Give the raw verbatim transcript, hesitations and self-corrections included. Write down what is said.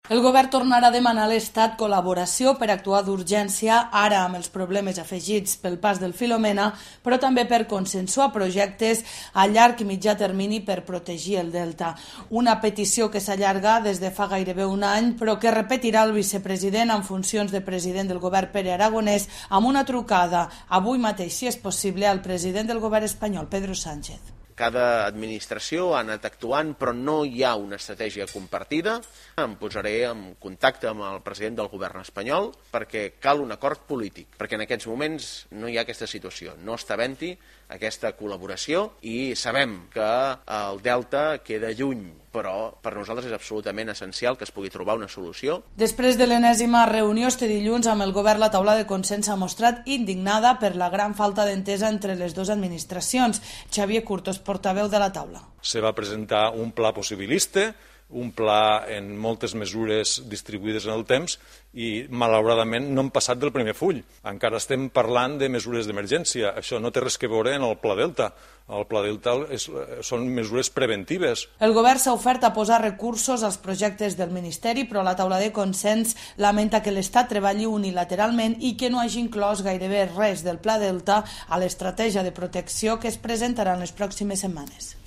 El govern tornarà a demanar a l'Estat col·laboració per actuar d'urgència, ara amb els problemes afegits pel pas del Filomena, però també per consensuar projectes a llarg i mitjà termini per protegir el delta. Una petició que s'allarga des de fa gairebé un any, però que repetirà el vicepresident en funcions de president del govern Pere Aragonès amb una trucada, avui mateix, si és possible, al president del govern espanyol, Pedro Sánchez. Cada administració ha anat actuant, però no hi ha una estratègia compartida. Em posaré en contacte amb el president del govern espanyol perquè cal un acord polític, perquè en aquests moments no hi ha aquesta situació, no està havent-hi aquesta col·laboració i sabem que el delta queda lluny, però per nosaltres és absolutament essencial que es pugui trobar una solució. Després de l'enèsima reunió este dilluns amb el govern, la taula de consens s'ha mostrat indignada per la gran falta d'entesa entre les dues administracions. Xavier Curtos, portaveu de la taula. Se va presentar un pla possibilista, un pla en moltes mesures distribuïdes en el temps i malauradament no hem passat del primer full. Encara estem parlant de mesures d'emergència. Això no té res que veure en el Pla Delta. El Pla Delta és, són mesures preventives. El govern s'ha ofert a posar recursos als projectes del Ministeri, però la taula de consens lamenta que l'Estat treballi unilateralment i que no hagi inclòs gairebé res del Pla Delta a l'estratègia de protecció que es presentarà en les pròximes setmanes.